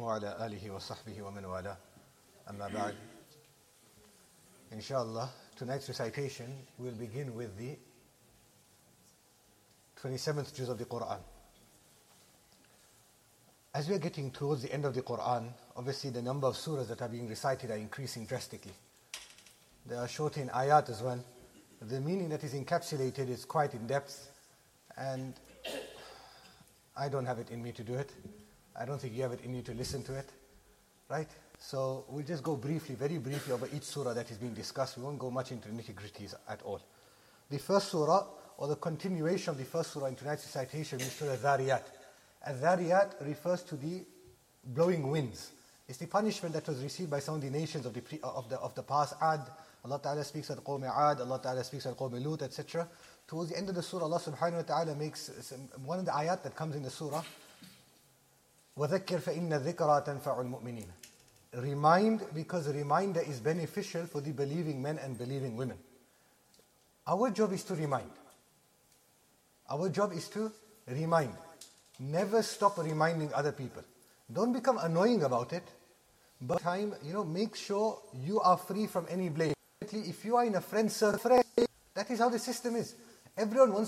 وعلى آله وصحبه ومن والاه. Amma ba'd. Inshallah, tonight's recitation will begin with the 27th juz of the Quran. As we are getting towards the end of the Quran, obviously the number of surahs that are being recited are increasing drastically. They are short in ayat as well. The meaning that is encapsulated is quite in depth, and I don't have it in me to do it. I don't think you have it in you to listen to it, right? So we'll just go briefly, very briefly over each surah that is being discussed. We won't go much into nitty-gritties at all. The first surah, or the continuation of the first surah in tonight's recitation, is Surah Dhariyat. Al-Dhariyat refers to the blowing winds. It's the punishment that was received by some of the nations of the past. Ad, Allah Ta'ala speaks of Qawm Ad, Allah Ta'ala speaks of Qawm Lut, etc. Towards the end of the surah, Allah Subhanahu wa Ta'ala makes one of the ayat that comes in the surah, وَذَكِّرْ فَإِنَّ الذِّكْرَى تَنْفَعُ الْمُؤْمِنِينَ. Remind, because a reminder is beneficial for the believing men and believing women. Our job is to remind. Our job is to remind. Never stop reminding other people. Don't become annoying about it, but make sure you are free from any blame. If you are in a friend circle, that is how the system is. Everyone wants